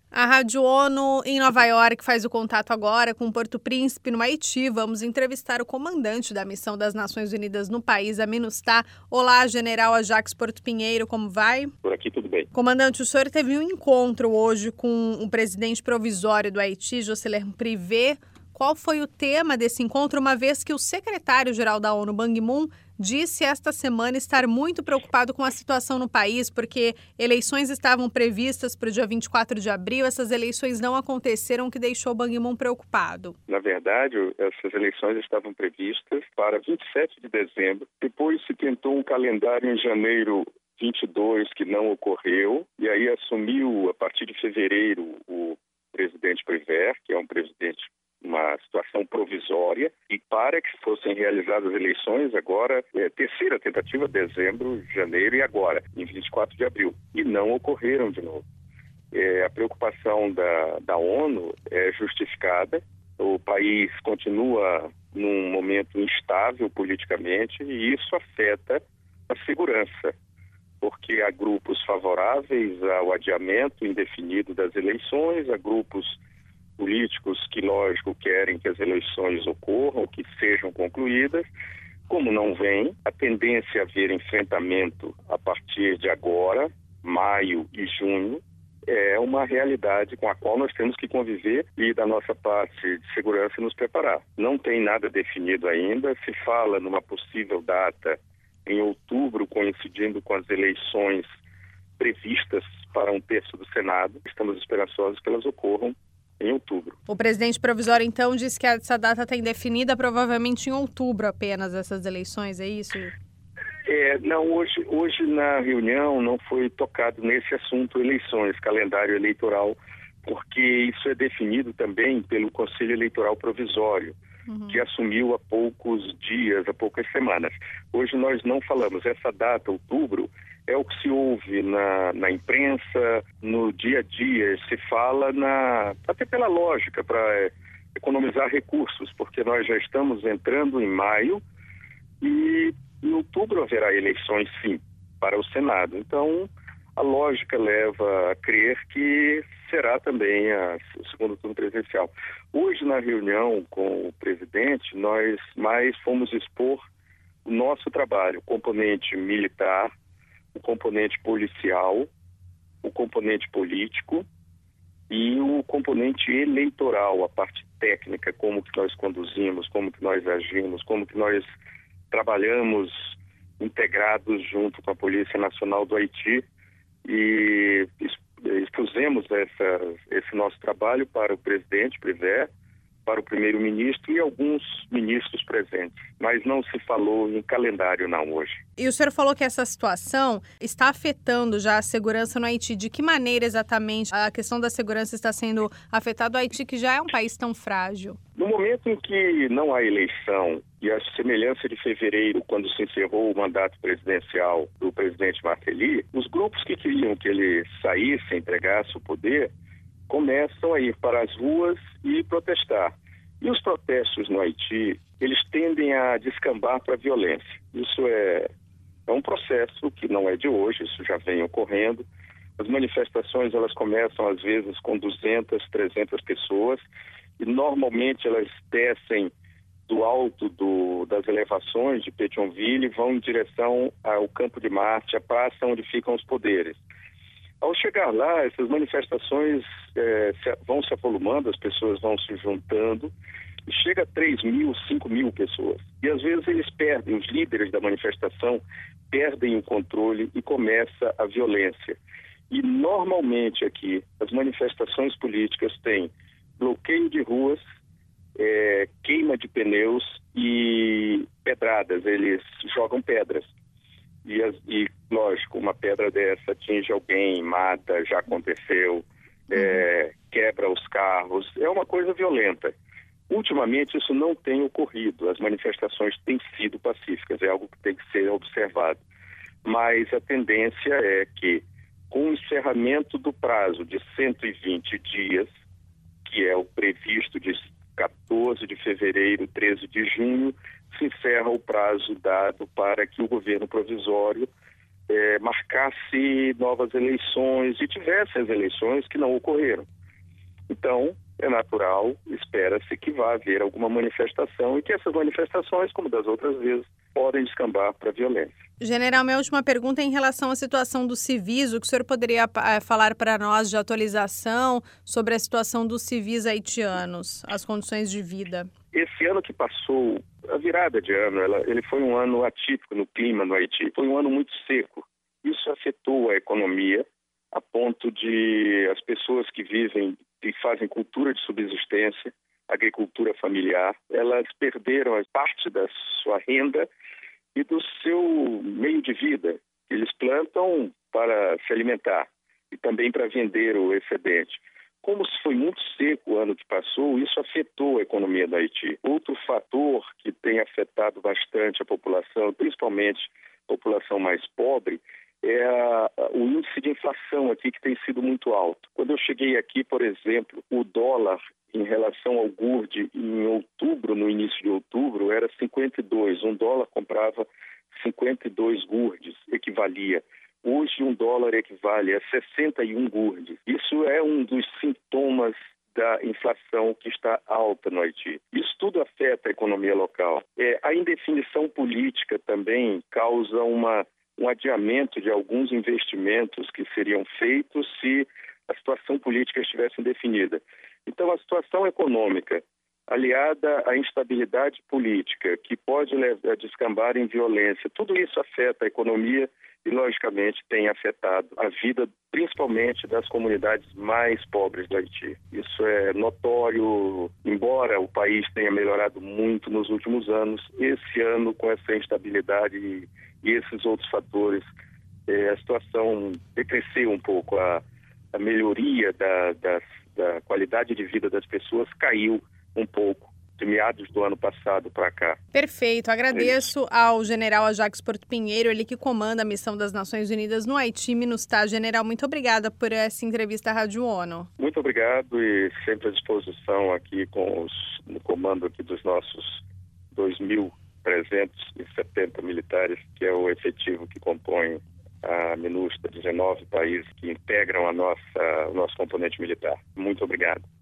A Rádio ONU em Nova York faz o contato agora com Porto Príncipe, no Haiti. Vamos entrevistar o comandante da missão das Nações Unidas no país, a MINUSTAH. Olá, General Ajax Porto Pinheiro, como vai? Por aqui tudo bem. Comandante, o senhor teve um encontro hoje com o presidente provisório do Haiti, Jocelyn Privé. Qual foi o tema desse encontro, uma vez que o secretário-geral da ONU, Ban Ki-moon, disse esta semana estar muito preocupado com a situação no país, porque eleições estavam previstas para o dia 24 de abril, essas eleições não aconteceram, o que deixou o Ban Ki-moon preocupado. Na verdade, essas eleições estavam previstas para 27 de dezembro, depois se tentou um calendário em janeiro 22 que não ocorreu, e aí assumiu, a partir de fevereiro, o presidente Prévert, que é um presidente uma situação provisória, e para que fossem realizadas as eleições agora, terceira tentativa, dezembro, janeiro e agora, em 24 de abril. E não ocorreram de novo. A preocupação da ONU é justificada, o país continua num momento instável politicamente e isso afeta a segurança, porque há grupos favoráveis ao adiamento indefinido das eleições, há grupos políticos que, lógico, querem que as eleições ocorram, que sejam concluídas. Como não vem, a tendência a haver enfrentamento a partir de agora, maio e junho, é uma realidade com a qual nós temos que conviver e, da nossa parte de segurança, nos preparar. Não tem nada definido ainda, se fala numa possível data em outubro, coincidindo com as eleições previstas para 1/3 do Senado. Estamos esperançosos que elas ocorram em outubro. O presidente provisório, então, disse que essa data está indefinida, provavelmente em outubro apenas, essas eleições, é isso? Não, hoje na reunião não foi tocado nesse assunto eleições, calendário eleitoral, porque isso é definido também pelo Conselho Eleitoral Provisório, que assumiu há poucos dias, há poucas semanas. Hoje nós não falamos, essa data, outubro, é o que se ouve na imprensa, no dia a dia, se fala até pela lógica, para economizar recursos, porque nós já estamos entrando em maio e em outubro haverá eleições, sim, para o Senado. Então, a lógica leva a crer que será também o segundo turno presidencial. Hoje, na reunião com o presidente, nós mais fomos expor o nosso trabalho, o componente militar, o componente policial, o componente político e o componente eleitoral, a parte técnica, como que nós conduzimos, como que nós agimos, como que nós trabalhamos integrados junto com a Polícia Nacional do Haiti e expusemos esse nosso trabalho para o presidente Prévert, para o primeiro-ministro e alguns ministros presentes, mas não se falou em calendário não hoje. E o senhor falou que essa situação está afetando já a segurança no Haiti. De que maneira exatamente a questão da segurança está sendo afetada no Haiti, que já é um país tão frágil? No momento em que não há eleição, e a semelhança de fevereiro, quando se encerrou o mandato presidencial do presidente Martelly, os grupos que queriam que ele saísse, entregasse o poder, começam a ir para as ruas e protestar. E os protestos no Haiti, eles tendem a descambar para a violência. Isso é um processo que não é de hoje, isso já vem ocorrendo. As manifestações, elas começam às vezes com 200, 300 pessoas e normalmente elas descem do alto das elevações de Pétionville e vão em direção ao Campo de Marte, a praça onde ficam os poderes. Ao chegar lá, essas manifestações vão se avolumando, as pessoas vão se juntando, e chega a 3.000, 5.000 pessoas. E às vezes eles perdem, os líderes da manifestação perdem o controle e começa a violência. E normalmente aqui, as manifestações políticas têm bloqueio de ruas, queima de pneus e pedradas, eles jogam pedras. E, lógico, uma pedra dessa atinge alguém, mata, já aconteceu, quebra os carros, é uma coisa violenta. Ultimamente isso não tem ocorrido, as manifestações têm sido pacíficas, é algo que tem que ser observado. Mas a tendência é que, com o encerramento do prazo de 120 dias, que é o previsto de 14 de fevereiro, 13 de junho, se encerra o prazo dado para que o governo provisório marcasse novas eleições e tivesse as eleições que não ocorreram. Então, é natural, espera-se que vá haver alguma manifestação e que essas manifestações, como das outras vezes, podem descambar para a violência. General, minha última pergunta é em relação à situação dos civis. O que o senhor poderia falar para nós de atualização sobre a situação dos civis haitianos, as condições de vida? Esse ano que passou, a virada de ano, ele foi um ano atípico no clima no Haiti. Foi um ano muito seco. Isso afetou a economia a ponto de as pessoas que vivem e fazem cultura de subsistência, agricultura familiar, elas perderam parte da sua renda e do seu meio de vida. Eles plantam para se alimentar e também para vender o excedente. Como foi muito seco o ano que passou, isso afetou a economia do Haiti. Outro fator que tem afetado bastante a população, principalmente a população mais pobre, é o índice de inflação aqui, que tem sido muito alto. Quando eu cheguei aqui, por exemplo, o dólar em relação ao gourde em outubro, no início de outubro, era 52. Um dólar comprava 52 gourdes, equivalia. Hoje, um dólar equivale a 61 gourdes. Isso é um dos sintomas da inflação que está alta no Haiti. Isso tudo afeta a economia local. A indefinição política também causa um adiamento de alguns investimentos que seriam feitos se a situação política estivesse definida. Então, a situação econômica, aliada à instabilidade política, que pode descambar em violência, tudo isso afeta a economia e, logicamente, tem afetado a vida, principalmente das comunidades mais pobres do Haiti. Isso é notório, embora o país tenha melhorado muito nos últimos anos, esse ano, com essa instabilidade e esses outros fatores, a situação decresceu um pouco. A melhoria da qualidade de vida das pessoas caiu um pouco de meados do ano passado para cá. Perfeito. Agradeço ao general Ajax Porto Pinheiro, ele que comanda a missão das Nações Unidas no Haiti, MINUSTAH. General, muito obrigada por essa entrevista à Rádio ONU. Muito obrigado e sempre à disposição aqui no comando aqui dos nossos 2.370 militares, que é o efetivo que compõe a MINUSTAH, 19 países que integram o nosso componente militar. Muito obrigado.